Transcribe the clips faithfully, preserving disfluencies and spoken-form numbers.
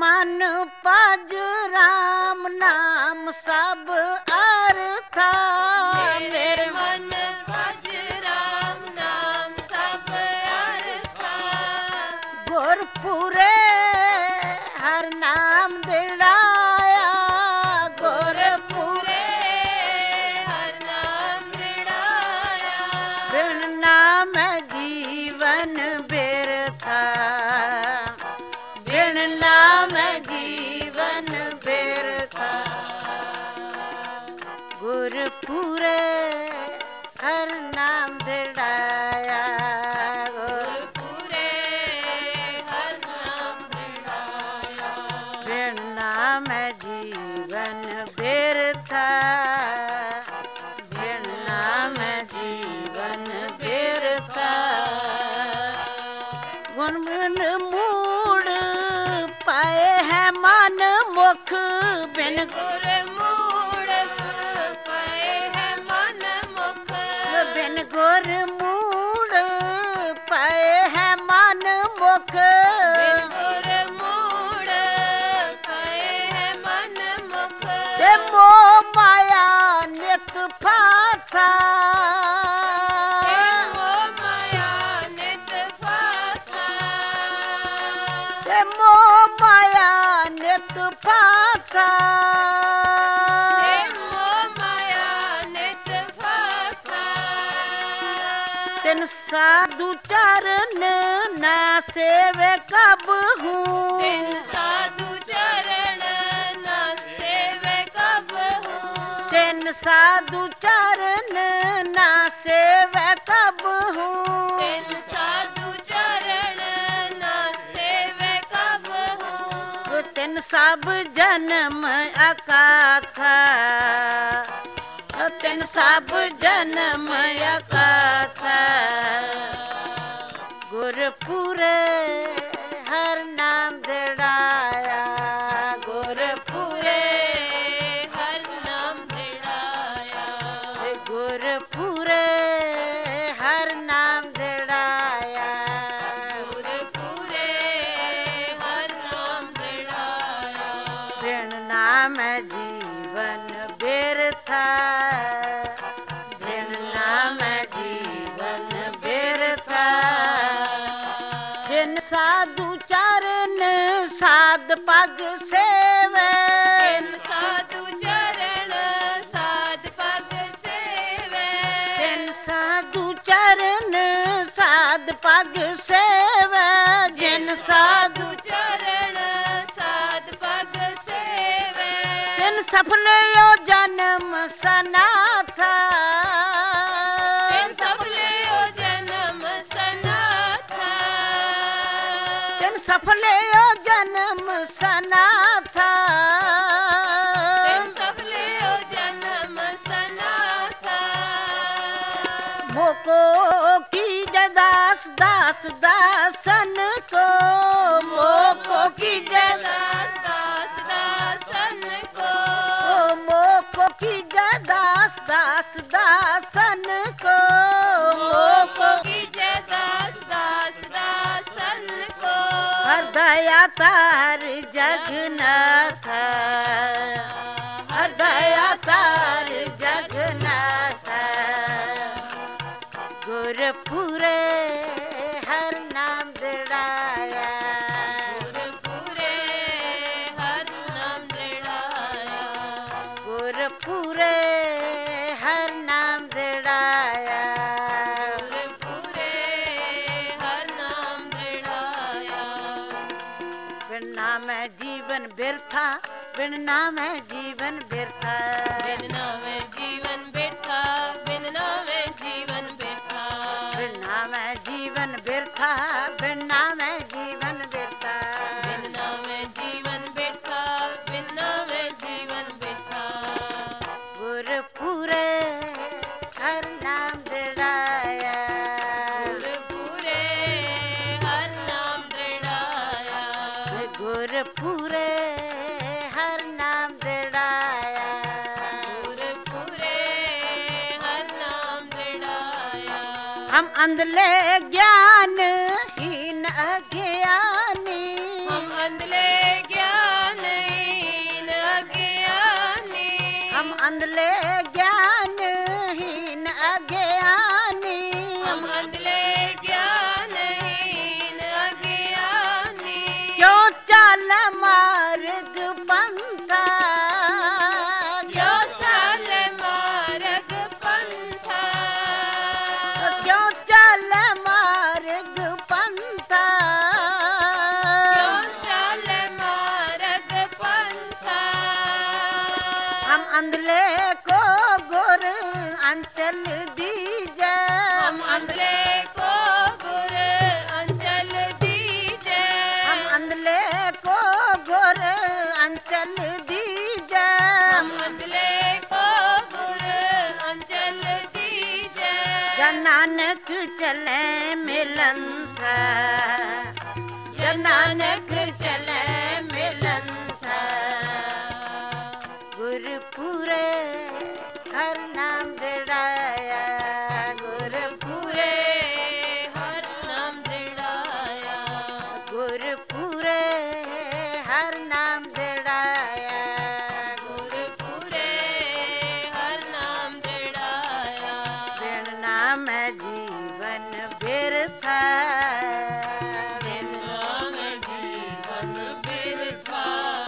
मन पज राम नाम सब अर्था मेरे मन पज राम नाम सब अर्था गुरपुरे हर नाम दिड़ाया गुरपुरे हर नाम दिड़ाया बिन नाम जीवन बिरथा बिन नाम जीवन बिरथा गुरपुरे हर नाम दिड़ाया गुरपुरे हर नाम दिड़ाया बिन नाम जीवन बिरथा बिन नाम जीवन बिरथा गुण बिन मूड पाए है मन मुख बिन गुर मूड़ पाए है मन मुख बिन गुर मूड पाए है मन मुख बिन गुर मूड़ पाए है मन मुख ते मोह माया नित फाथा मोह माया नित फाथा ते मोह माया नित फाथा मोह माया नित फाथा तिन साधु चरण ना सेवे कब हूँ तिन साधु चरण न सेवे कब हूँ तिन साधु चरण ना सेवे कब हूँ तिन साधु चरण न सेवे कब हूँ तिन सब जन्म अकाथा तिन सब जन्म अकाथा गुरपुरे हर नाम दिड़ाया गुरपुरे हर नाम दिड़ाया गुरपुरे हर नाम दिड़ाया गुरपुरे हर नाम दिड़ाया बिन नाम जीवन बिरथा बिन नाम जीवन बिरथा जिन साधु चरण साध पग सेवे तिन साधु चरण साध पग सेवे जिन साधु चरण साध पग सेवे जिन साधु चरण साध पग सेवे तिन सफल यो जन्म सनाथा तिन सफले ओ जन्म सनाथा तिन सफल यो जन्म सनाथा तिन सफले ओ जन्म सनाथा मोको की जदास दास दासन को मोको की जदास दास दास दासन को मोको की जदास दास दासन को मोको की जय दास दास दासन को हर दया तार जगन्नाथ हर दया तार जगन्नाथ गुरपुरे हर नाम दिड़ाया गुरपुरे हर नाम दिड़ाया गुरपुरे हर नाम दिड़ाया गुरपुरे हर नाम दिड़ाया बिन नाम जीवन बिरथा बिन नाम जीवन बिरथा बिन नाम जीवन बिरथा बिन नाम जीवन बिरथा बिन नाम जीवन बिरथा बिन नाम जीवन बिरथा बिन नाम जीवन बिरथा बिन नाम जीवन बिरथा गुरपुरे हर नाम दिड़ाया गुरपुरे हर नाम दिड़ाया गुरपुरे हर नाम दिड़ाया गुरपुरे हर नाम दिड़ाया हम अंधले ज्ञान हीन अज्ञानी हम अंधले ज्ञान नानक चले मिलन था, जब नानक चले मिलन था। गुरपुरे हर नाम दृढ़ाया, गुरपुरे हर नाम दृढ़ाया, गुरपुरे हर नाम दृढ़ाया, गुरपुरे हर नाम दृढ़ाया। बिन नाम जीवन बिरथा, बिन नाम जीवन बिरथा।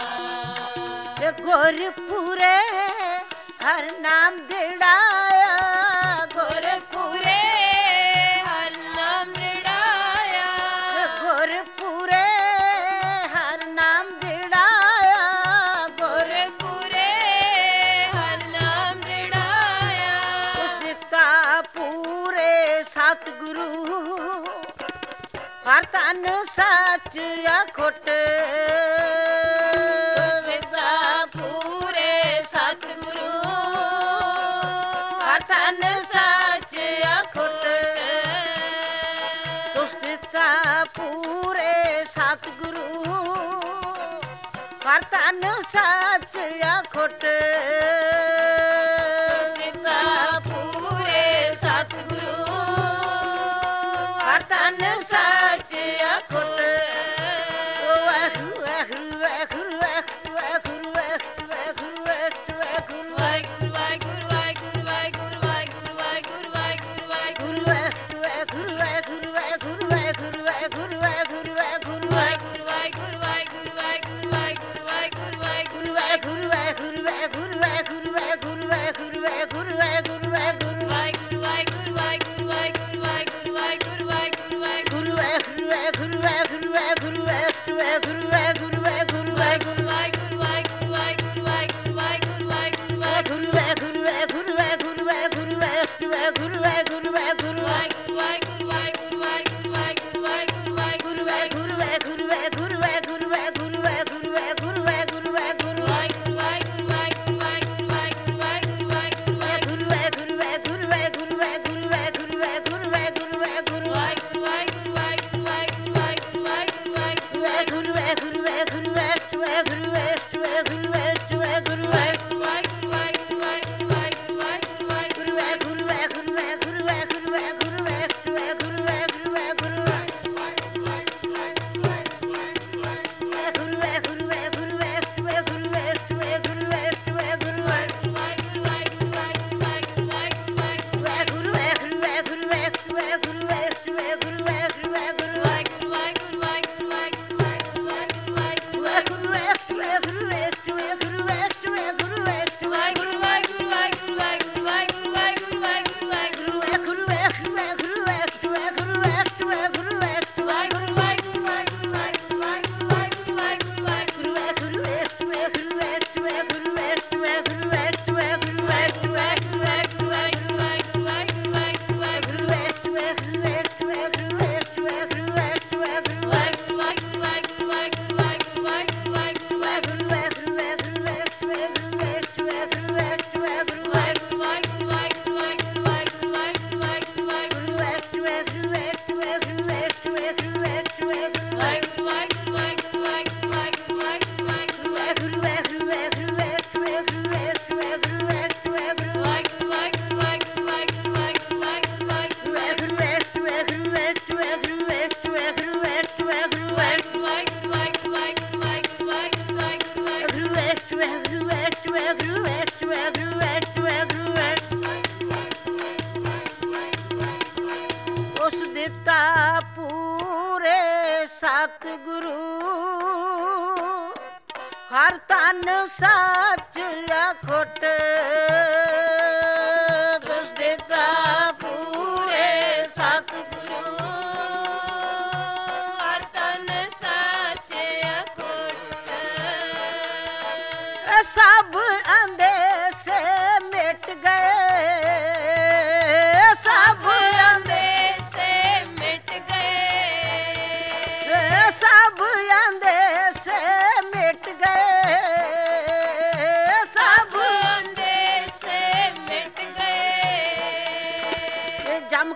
गुरपुरे हर नाम दृढ़ाया, गुरपुरे हर नाम दृढ़ाया, गुरपुरे हर नाम दृढ़ाया, गुरपुरे हर नाम दृढ़ाया। उसका पूरे सतगुरु हर तन सच अखुट, उसका पूरे सतगुरु हर तन सच अखुट, उसका पूरे सतगुरु हर तन सच अखुट, उसका पूरे सतगुरु हर तन सच अखुट। वाहु वाहु वाहु वाहु वाहु वाहु वाहु वाहु वाहिगुरु वाहिगुरु वाहिगुरु वाहिगुरु वाहिगुरु वाहिगुरु वाहिगुरु वाहिगुरु वाहु वाहु वाहु वाहु वाहु वाहु वाहु वाहु वाहिगुरु वाहिगुरु वाहिगुरु वाहिगुरु वाहिगुरु वाहिगुरु वाहिगुरु वाहु वाहु वाहु वाहु वाहु वाहु वाहु वाहु वाहु वाहु वाहिगुरु वाहिगुरु वाहिगुरु वाहिगुरु वाहिगुरु वाहिगुरु वाहिगुरु वाहिगुरु वाहिगुरु वाहिगुरु वाहु वाहु वाहु वाहु वाहु वाहु वाहु वाहु वाहु वाहिगुरु वाहिगुरु वाहिगुरु वाहिगुरु वाहिगुरु वाहिगुरु वाहिगुरु वाहु वाहु वाहु वाहु वाहु वाहु वाहु वाहु वाहु वाहु वाहिगुरु वाहिगुरु वाहिगुरु वाहिगुरु वाहिगुरु वाहिगुरु वाहिगुरु वाहिगुरु वाहिगुरु वाहु वाहु वाहु वाहु वाहु वाहु वाहु वाहु वाहु वाहु वाहु वाहिगुरु वाहिगुरु वाहिगुरु वाहिगुरु वाहिगुरु वाहिगुरु वाहिगुरु वाहिगुरु वाहु वाहु वाहु वाहु वाहु वाहु वाहु वाहु वाहु वाहु वाहिगुरु वाहिगुरु वाहिगुरु वाहिगुरु वाहिगुरु वाहिगुरु वाहिगुरु ਉਸ ਦਿੱਤਾ ਪੂਰੇ ਸਤਿਗੁਰੂ ਹਰ ਤਨ ਸੱਚ ਅਖੁੱਟ ਉਸ ਦਿੱਤਾ ਪੂਰੇ ਸਤਿਗੁਰੂ ਹਰ ਤਨ ਸੱਚ ਅਖੁੱਟ ਸਭ ਅੰਦੇਸੇ ਮਿਟ ਗਏ ਸਭ ਅੰਦੇਸੇ ਮਿਟ ਗਏ ਸਭ ਅੰਦੇਸੇ ਮਿਟ ਗਏ ਸਭ ਅੰਦੇਸੇ ਮਿਟ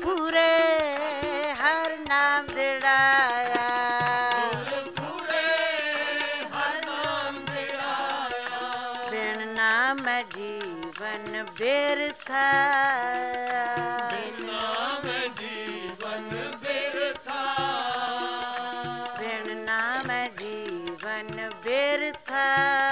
पूरे हर नाम दृढ़ाया पूरे हर नाम दृढ़ाया बिन नाम जीवन व्यर्था बिन नाम जीवन व्यर्था बिन नाम जीवन व्यर्था